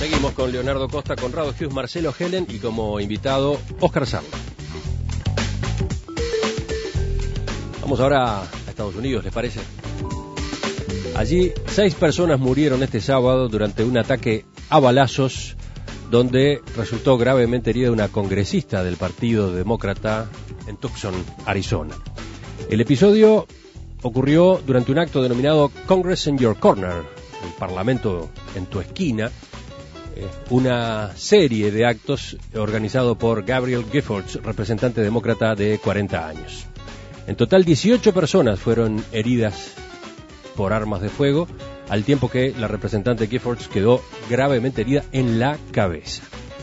Seguimos con Leonardo Costa, Conrado Hughes, Marcelo Helen y como invitado Óscar Sarla. Vamos ahora a Estados Unidos, ¿les parece? Allí 6 personas murieron este sábado durante un ataque a balazos donde resultó gravemente herida una congresista del Partido Demócrata en Tucson, Arizona. El episodio ocurrió durante un acto denominado Congress in Your Corner, el Parlamento en tu esquina, una serie de actos organizado por Gabrielle Giffords, representante demócrata de 40 años. En total 18 personas fueron heridas por armas de fuego, al tiempo que la representante Giffords quedó gravemente herida en la cabeza.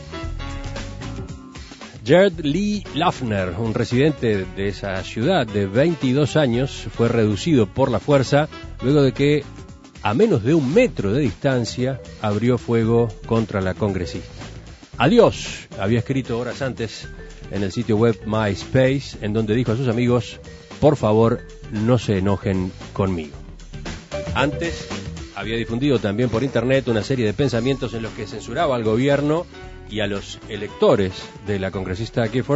Jared Lee Lafner, un residente de esa ciudad de 22 años, fue reducido por la fuerza luego de que a menos de 1 metro de distancia abrió fuego contra la congresista. Adiós, había escrito horas antes en el sitio web MySpace, en donde dijo a sus amigos: por favor, no se enojen conmigo. Antes había difundido también por internet una serie de pensamientos en los que censuraba al gobierno y a los electores de la congresista Gifford,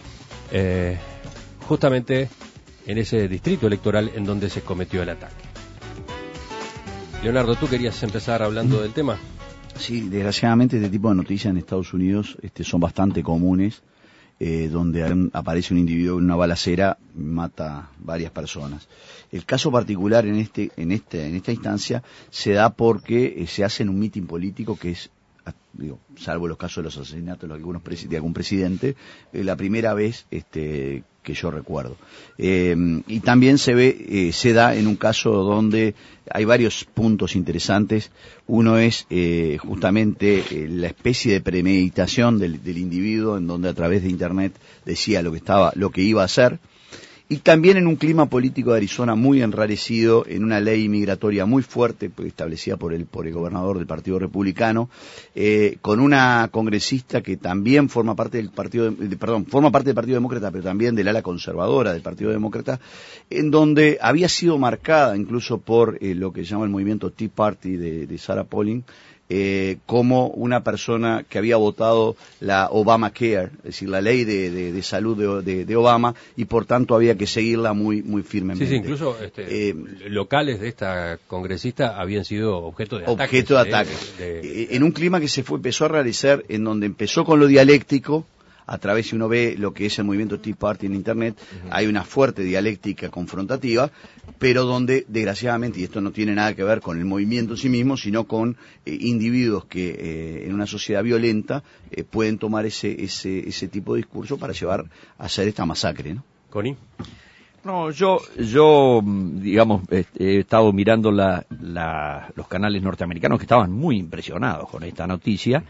justamente en ese distrito electoral en donde se cometió el ataque. Leonardo, ¿tú querías empezar hablando del tema? Sí, desgraciadamente este tipo de noticias en Estados Unidos son bastante comunes, donde aparece un individuo en una balacera y mata varias personas. El caso particular en esta instancia se da porque se hace en un mitin político que es, salvo los casos de los asesinatos de algún presidente, la primera vez que yo recuerdo. Y también se da en un caso donde hay varios puntos interesantes. Uno es justamente la especie de premeditación del individuo, en donde a través de internet decía lo que iba a hacer. Y también en un clima político de Arizona muy enrarecido, en una ley migratoria muy fuerte establecida por el gobernador del Partido Republicano, con una congresista que también forma parte del Partido Demócrata, pero también del ala conservadora del Partido Demócrata, en donde había sido marcada incluso por lo que se llama el movimiento Tea Party de Sarah Palin, como una persona que había votado la Obamacare, es decir, la ley de salud de Obama, y por tanto había que seguirla muy firmemente. Sí, incluso locales de esta congresista habían sido objeto de ataques. En un clima que empezó a realizar, en donde empezó con lo dialéctico, a través, si uno ve lo que es el movimiento Tea Party en internet, hay una fuerte dialéctica confrontativa, pero donde, desgraciadamente, y esto no tiene nada que ver con el movimiento en sí mismo, sino con individuos que en una sociedad violenta pueden tomar ese tipo de discurso para llevar a hacer esta masacre, ¿no? ¿Connie? No, yo digamos, he estado mirando los canales norteamericanos que estaban muy impresionados con esta noticia.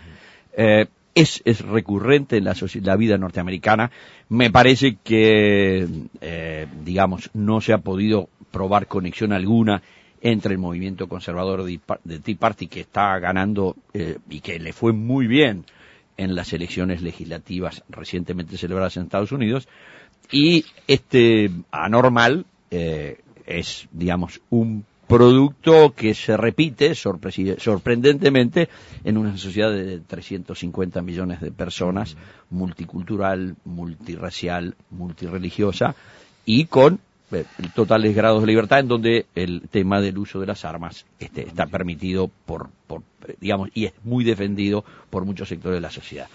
Es recurrente en la vida norteamericana. Me parece que, digamos, no se ha podido probar conexión alguna entre el movimiento conservador de Tea Party, que está ganando y que le fue muy bien en las elecciones legislativas recientemente celebradas en Estados Unidos, y anormal es, digamos, un producto que se repite sorprendentemente en una sociedad de 350 millones de personas, multicultural, multirracial, multireligiosa, y con totales grados de libertad, en donde el tema del uso de las armas está permitido digamos, y es muy defendido por muchos sectores de la sociedad.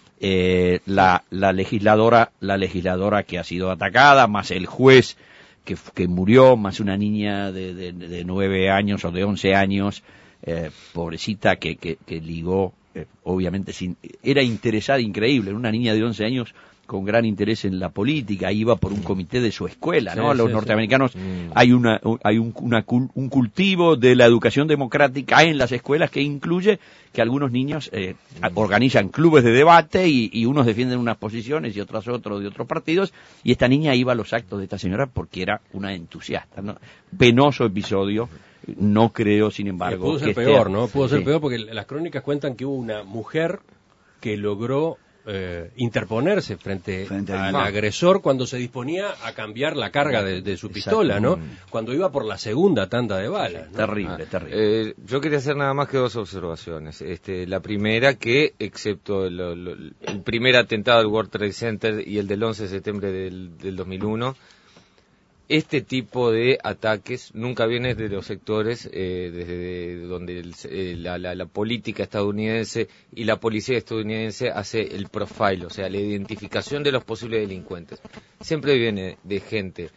La legisladora que ha sido atacada, más el juez que murió, más una niña de 9 años o de 11 años, pobrecita, que ligó, obviamente, era interesada, increíble, una niña de 11 años con gran interés en la política, iba por un comité de su escuela, ¿no? Los norteamericanos hay un cultivo de la educación democrática en las escuelas que incluye que algunos niños organizan clubes de debate y unos defienden unas posiciones y otros de otros partidos, y esta niña iba a los actos de esta señora porque era una entusiasta, ¿no? Penoso episodio. No creo, sin embargo, pudo ser peor, ¿no? Pudo ser peor porque las crónicas cuentan que hubo una mujer que logró interponerse frente al al agresor cuando se disponía a cambiar la carga de su pistola, ¿no? Cuando iba por la segunda tanda de balas, ¿no? Terrible, terrible. Yo quería hacer nada más que dos observaciones. La primera, que excepto el primer atentado del World Trade Center y el del 11 de septiembre del 2001, este tipo de ataques nunca viene de los sectores desde donde la política estadounidense y la policía estadounidense hace el profile, o sea, la identificación de los posibles delincuentes. Siempre viene de gente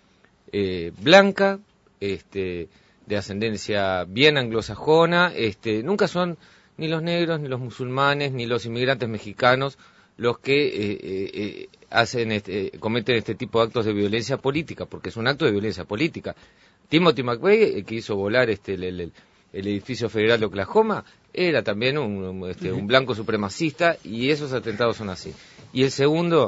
blanca, de ascendencia bien anglosajona, nunca son ni los negros, ni los musulmanes, ni los inmigrantes mexicanos los que cometen este tipo de actos de violencia política, porque es un acto de violencia política. Timothy McVeigh, el que hizo volar el edificio federal de Oklahoma, era también un blanco supremacista, y esos atentados son así. Y el segundo,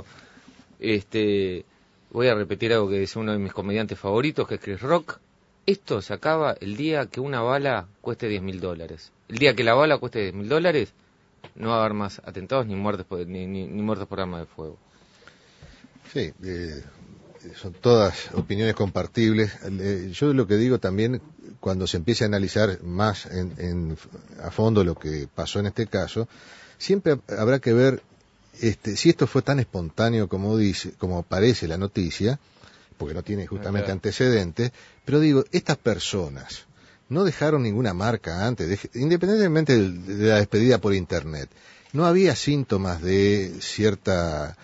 voy a repetir algo que dice uno de mis comediantes favoritos, que es Chris Rock: esto se acaba el día que una bala cueste $10.000. El día que la bala cueste $10.000, no va a haber más atentados ni muertes ni muertes por arma de fuego. Sí, son todas opiniones compartibles. Yo lo que digo también, cuando se empiece a analizar más a fondo lo que pasó en este caso, siempre habrá que ver si esto fue tan espontáneo como parece la noticia, porque no tiene justamente antecedentes, pero digo, estas personas no dejaron ninguna marca antes, independientemente de la despedida por internet. No había síntomas de cierta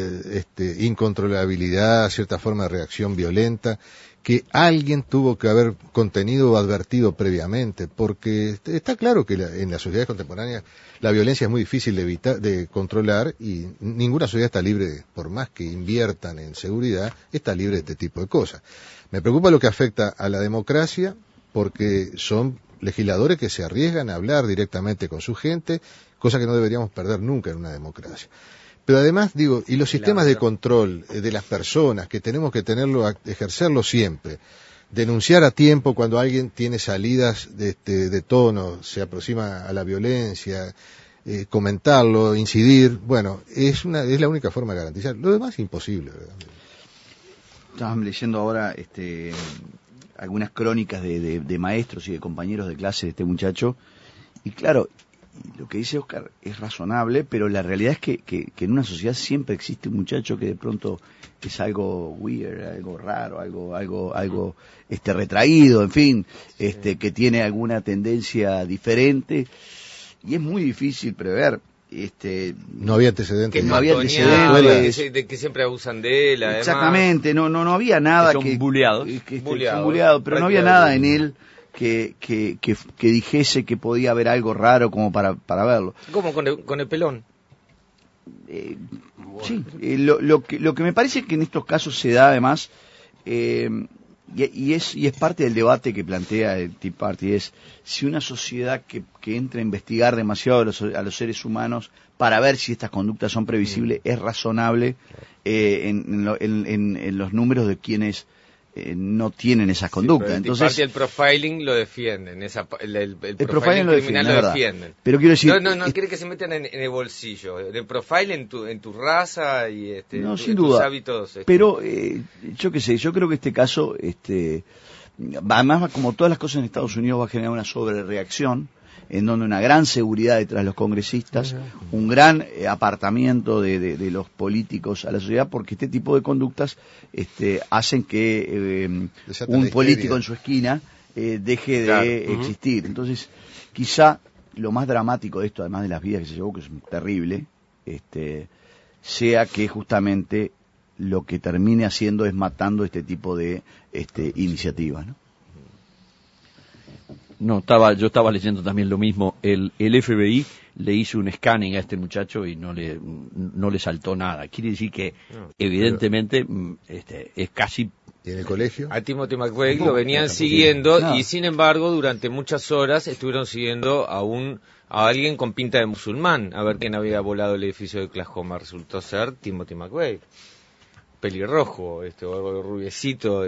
incontrolabilidad, cierta forma de reacción violenta, que alguien tuvo que haber contenido o advertido previamente, porque está claro que en las sociedades contemporáneas la violencia es muy difícil de controlar, y ninguna sociedad está libre, por más que inviertan en seguridad, está libre de este tipo de cosas. Me preocupa lo que afecta a la democracia, porque son legisladores que se arriesgan a hablar directamente con su gente, cosa que no deberíamos perder nunca en una democracia. Pero además, digo, y los sistemas de control de las personas, que tenemos que ejercerlo siempre, denunciar a tiempo cuando alguien tiene salidas de tono, se aproxima a la violencia, comentarlo, incidir, bueno, es la única forma de garantizar. Lo demás es imposible, ¿verdad? Estábamos leyendo ahora algunas crónicas de maestros y de compañeros de clase de este muchacho, y claro, lo que dice Oscar es razonable, pero la realidad es que en una sociedad siempre existe un muchacho que de pronto es algo weird, algo raro, algo retraído, en fin, que tiene alguna tendencia diferente, y es muy difícil prever. No había antecedentes. Que no había antecedentes. De que siempre abusan de él, además. Exactamente, no había nada que... Son buleados. Son buleados, pero no había nada en él que dijese que podía haber algo raro como para verlo. ¿Cómo con el pelón? Sí, lo que me parece que en estos casos se da además, y es parte del debate que plantea el Tea Party, es si una sociedad que entra a investigar demasiado a los seres humanos para ver si estas conductas son previsibles es razonable en los números de quienes no tienen esas conductas. Sí, entonces el profiling lo defienden, el profiling lo criminal lo defienden. Pero quiero decir, no quiere que se metan en el bolsillo, el profile en tu raza y sin duda, tus hábitos. Pero yo qué sé, yo creo que este caso, además, como todas las cosas en Estados Unidos, va a generar una sobrereacción, en donde una gran seguridad detrás de los congresistas, un gran apartamiento de los políticos a la sociedad, porque este tipo de conductas hacen que un político en su esquina deje de existir. Entonces, quizá lo más dramático de esto, además de las vidas que se llevó, que es terrible, sea que justamente lo que termine haciendo es matando este tipo de iniciativas, ¿no? No, yo estaba leyendo también lo mismo. El FBI le hizo un scanning a este muchacho y no le saltó nada. Quiere decir que evidentemente es casi... ¿Y en el colegio? A Timothy McVeigh lo venían siguiendo y sin embargo durante muchas horas estuvieron siguiendo a alguien con pinta de musulmán, a ver quién había volado el edificio de Oklahoma. Resultó ser Timothy McVeigh, pelirrojo, o algo rubiecito,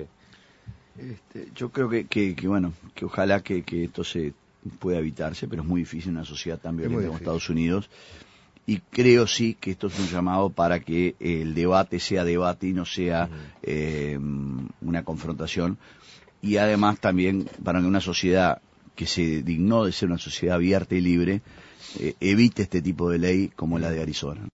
yo creo que bueno, que ojalá que esto se pueda evitarse, pero es muy difícil en una sociedad tan violenta como Estados Unidos, y creo sí que esto es un llamado para que el debate sea debate y no sea una confrontación, y además también para que una sociedad que se dignó de ser una sociedad abierta y libre evite este tipo de ley como la de Arizona.